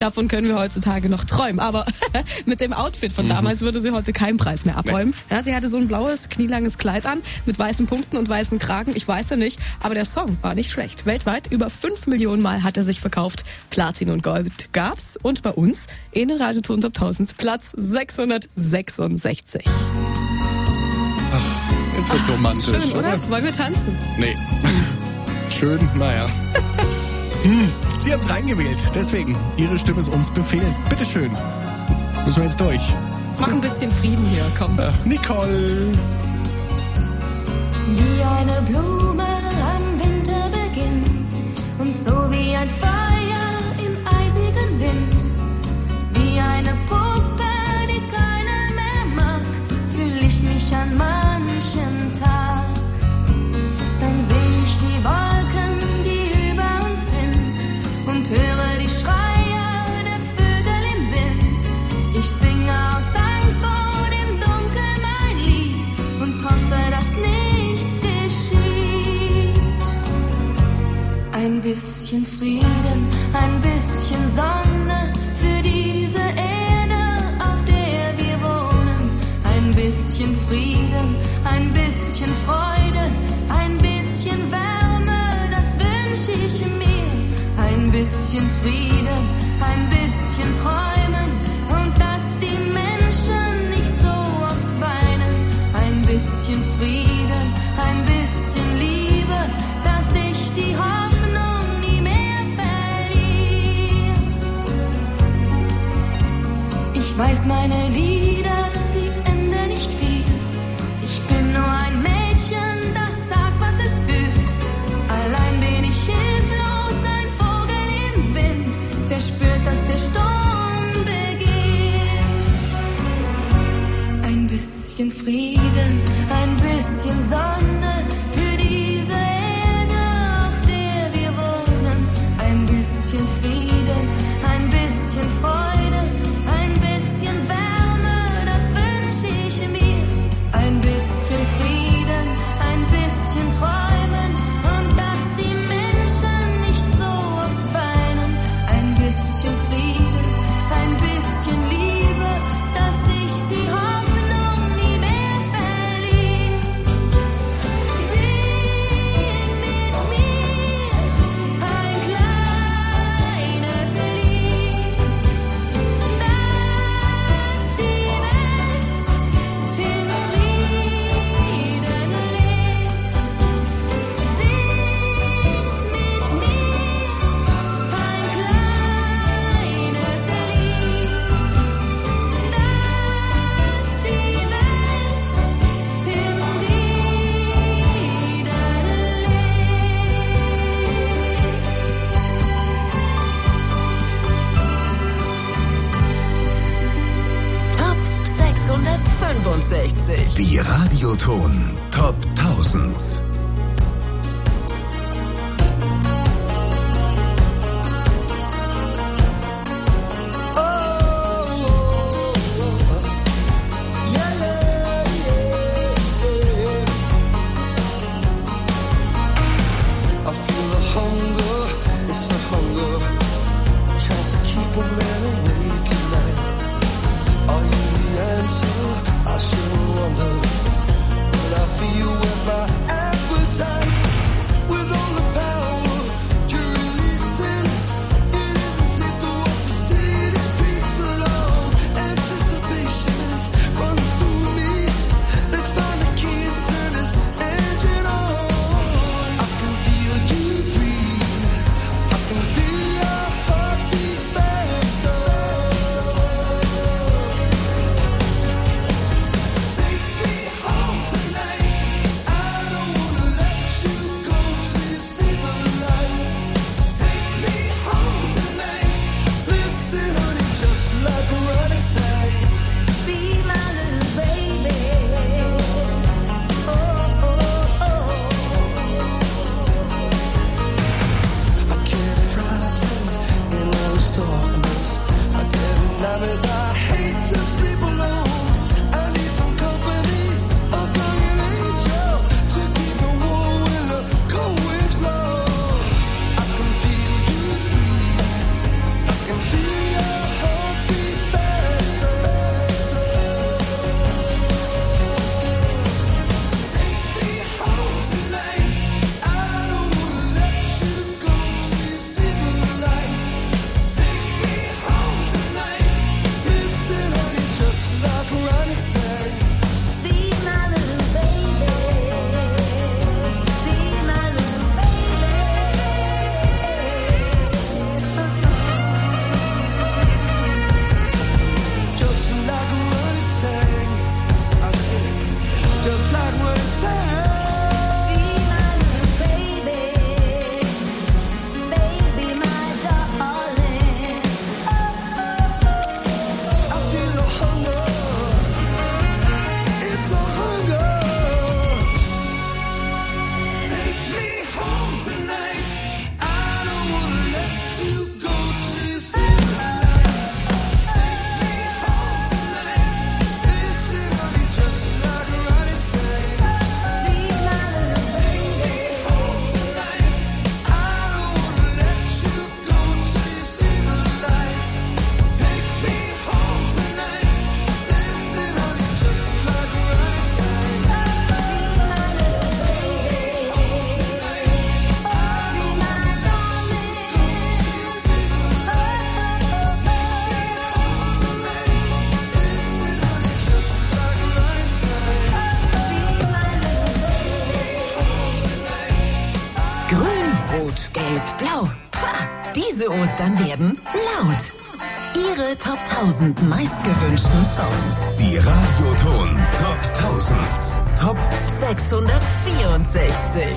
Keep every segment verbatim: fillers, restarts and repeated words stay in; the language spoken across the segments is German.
Davon können wir heutzutage noch träumen. Aber mit dem Outfit von damals würde sie heute keinen Preis mehr abräumen. Nee. Ja, sie hatte so ein blaues, knielanges Kleid an mit weißen Punkten und weißen Kragen. Ich weiß ja nicht, aber der Song war nicht schlecht. Weltweit über fünf Millionen Mal hat er sich verkauft. Platin und Gold gab's. Und bei uns in den Radioton Top tausend Platz sechshundertsechsundsechzig. Ach, ist das romantisch, Schön, oder? oder? Wollen wir tanzen? Nee. Schön, naja. hm, Sie haben es reingewählt, deswegen. Ihre Stimme ist uns Befehl. Bitteschön. Müssen wir jetzt durch. Mach ein bisschen Frieden hier, komm. Äh, Nicole. Wie eine Blume am Winterbeginn und so wie ein Feuer im eisigen Wind. Wie eine Puppe, die keiner mehr mag, fühl ich mich an manchen Tag. Dann seh ich die Wolken, die über uns sind und höre die Schreie der Vögel im Wind. Ich singe aus Eis vor dem Dunkel mein Lied und hoffe, dass nichts geschieht. Ein bisschen Frieden, ein bisschen Sonne für diese Erde, auf der wir wohnen. Ein bisschen Frieden, ein bisschen Freude, ein bisschen Wärme, das wünsche ich mir. Ein bisschen Frieden, ein bisschen Träumen und dass die Menschen nicht so oft weinen. Ein bisschen Frieden, ein bisschen Liebe, dass ich die Hoffnung nie mehr verliere. Ich weiß, meine Lieder, die enden nicht viel. Ich bin nur ein Mädchen, das sagt, was es fühlt. Allein bin ich hilflos, ein Vogel im Wind, der spürt, dass der Sturm beginnt. Ein bisschen Frieden, ein bisschen Sonne für diese Erde, auf der wir wohnen. Ein bisschen Frieden, ein bisschen Freude, ein bisschen Wärme, das wünsche ich mir. Ein bisschen Frieden, ein bisschen Träumen und dass die Menschen nicht so oft weinen. Ein bisschen Frieden, ein bisschen Liebe, dass ich die Hoffnung nie mehr verliere. Sing mit mir ein kleines Lied, dass die Welt in Frieden lebt. Singt mit mir ein kleines Lied, dass die Welt in Frieden lebt. Top sechshundertfünfundsechzig. Die Radioton Top tausend. I feel the hunger, it's a hunger, tries to keep a man awake at night. Are you the answer? I sure wonder. But I feel with my appetite, with all the power you're releasing. It isn't safe to walk the city streets alone. Anticipation's running through me. Let's find the key and turn this engine on. I can feel you breathe. I can feel your heartbeat faster. dann werden laut. Ihre Top tausend meistgewünschten Songs. Die Radioton Top tausend. Top sechshundertvierundsechzig.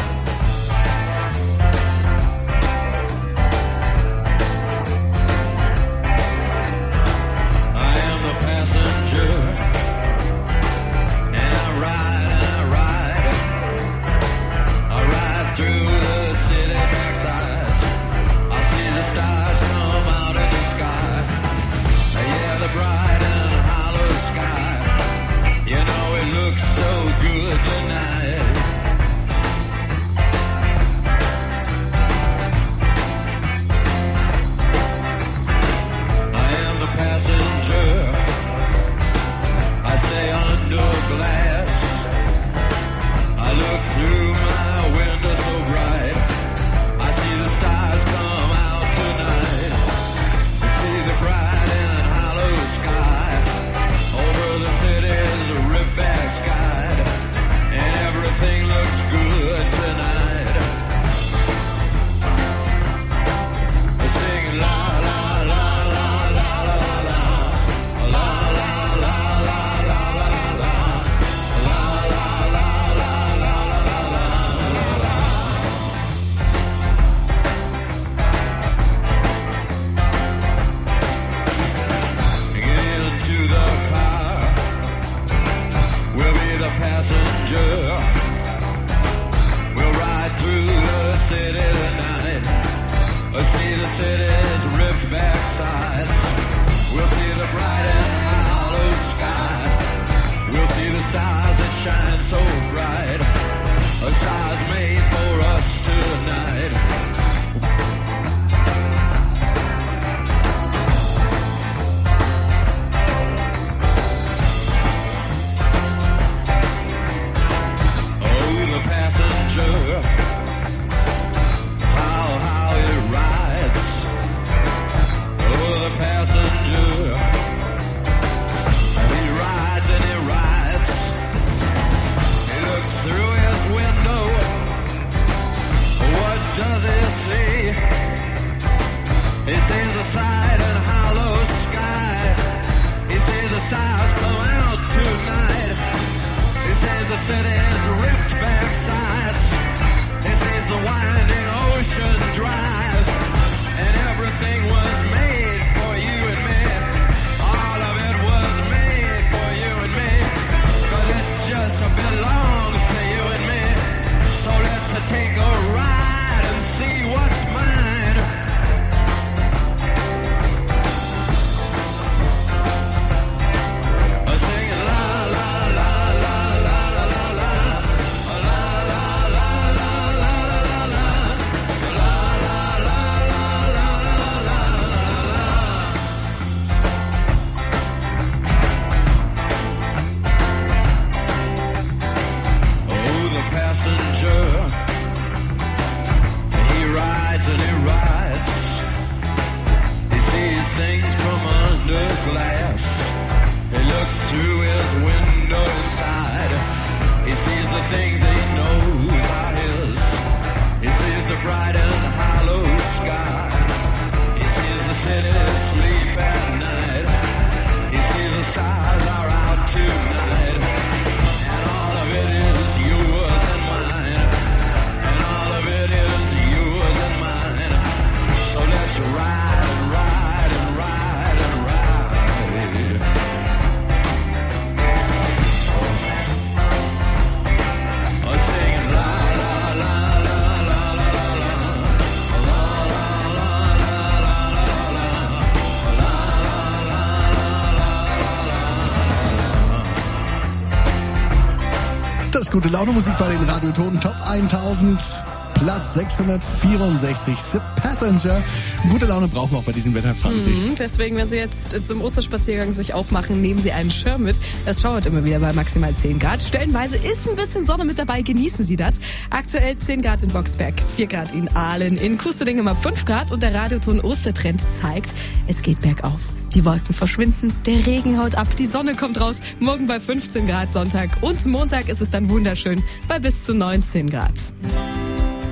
Gute Laune Musik bei den Radiotonen Top tausend, Platz sechshundertvierundsechzig, The Passenger. Gute Laune brauchen wir auch bei diesem Wetter, Franzi. Mhm, deswegen, wenn Sie jetzt zum Osterspaziergang sich aufmachen, nehmen Sie einen Schirm mit. Das schauert immer wieder bei maximal zehn Grad. Stellenweise ist ein bisschen Sonne mit dabei, genießen Sie das. Aktuell zehn Grad in Boxberg, vier Grad in Aalen, in Kusterding immer fünf Grad und der Radioton Ostertrend zeigt, es geht bergauf. Die Wolken verschwinden, der Regen haut ab, die Sonne kommt raus. Morgen bei fünfzehn Grad Sonntag und Montag ist es dann wunderschön bei bis zu neunzehn Grad.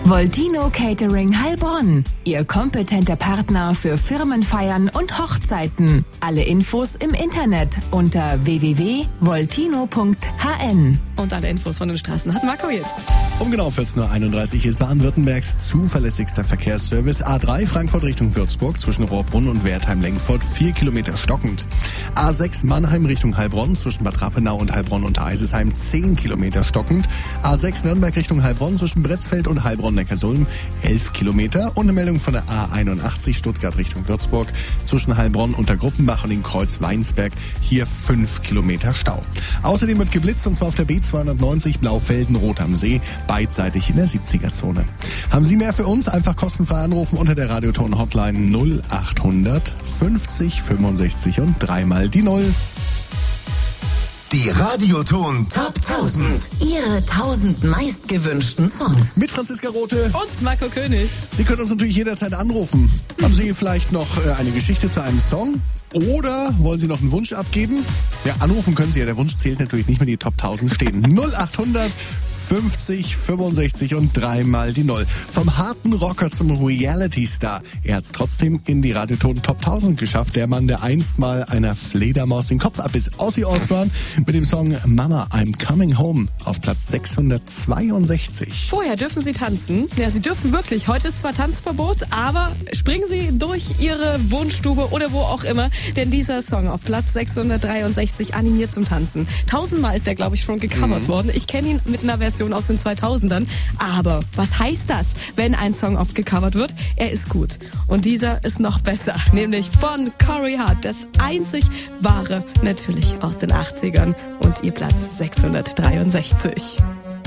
Voltino Catering Heilbronn. Ihr kompetenter Partner für Firmenfeiern und Hochzeiten. Alle Infos im Internet unter w w w punkt voltino punkt h n. Und alle Infos von den Straßen hat Marco jetzt. Um genau vierzehn Uhr einunddreißig ist Baden-Württembergs zuverlässigster Verkehrsservice A drei Frankfurt Richtung Würzburg zwischen Rohrbrunn und Wertheim-Lengfurt vier Kilometer stockend. A sechs Mannheim Richtung Heilbronn zwischen Bad Rappenau und Heilbronn unter Eisesheim zehn Kilometer stockend. A sechs Nürnberg Richtung Heilbronn zwischen Bretzfeld und Heilbronn-Neckarsulm elf Kilometer. Und eine Meldung von der A einundachtzig Stuttgart Richtung Würzburg zwischen Heilbronn unter Gruppenbach und dem Kreuz Weinsberg hier fünf Kilometer Stau. Außerdem wird geblitzt und zwar auf der B zweihundertneunzig Blaufelden-Rot am See, beidseitig in der siebziger-Zone. Haben Sie mehr für uns? Einfach kostenfrei anrufen unter der Radioton-Hotline null achthundert fünfzig fünfundsechzig und dreimal die Null. Die Radioton Top tausend. Ihre tausend meistgewünschten Songs. Mit Franziska Rothe. Und Marco König. Sie können uns natürlich jederzeit anrufen. Haben Sie vielleicht noch äh, eine Geschichte zu einem Song? Oder wollen Sie noch einen Wunsch abgeben? Ja, anrufen können Sie ja. Der Wunsch zählt natürlich nicht mehr. Die Top tausend stehen. null achthundert fünfzig fünfundsechzig und dreimal die Null. Vom harten Rocker zum Reality-Star. Er hat es trotzdem in die Radioton Top tausend geschafft. Der Mann, der einst mal einer Fledermaus den Kopf abbiss. Ozzy Osbourne mit dem Song Mama, I'm Coming Home auf Platz sechshundertzweiundsechzig. Vorher dürfen Sie tanzen. Ja, Sie dürfen wirklich. Heute ist zwar Tanzverbot, aber springen Sie durch Ihre Wohnstube oder wo auch immer. Denn dieser Song auf Platz sechshundertdreiundsechzig animiert zum Tanzen. Tausendmal ist der, glaube ich, schon gecovert mhm. worden. Ich kenne ihn mit einer Version aus den zweitausendern. Aber was heißt das, wenn ein Song oft gecovert wird? Er ist gut. Und dieser ist noch besser. Nämlich von Corey Hart. Das einzig wahre, natürlich aus den achtzigern. Und ihr Platz sechshundertdreiundsechzig.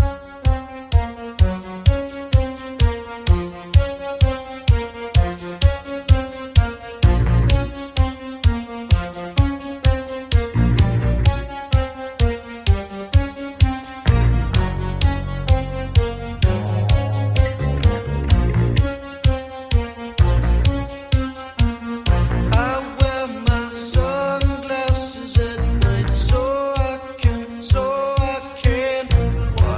I wear my sunglasses at night so I can, so I can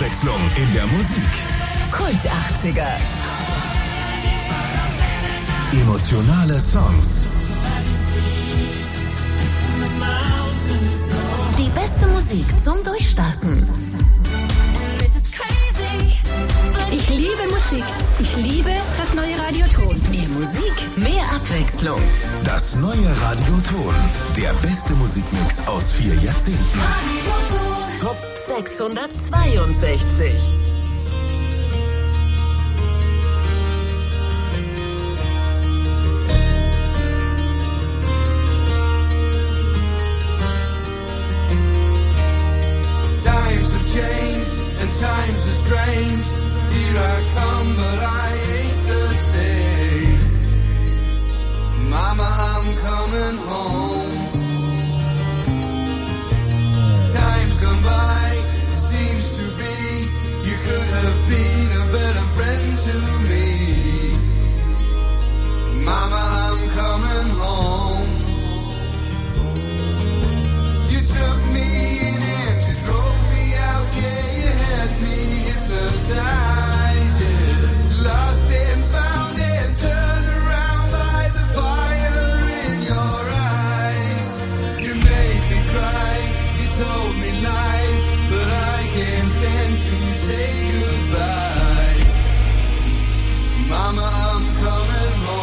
Abwechslung in der Musik. Kult achtziger. Emotionale Songs. Die beste Musik zum Durchstarten. Ich liebe Musik. Ich liebe das neue Radioton. Mehr Musik, mehr Abwechslung. Das neue Radioton. Der beste Musikmix aus vier Jahrzehnten. Top sechshundertzweiundsechzig. Times have changed and times are strange.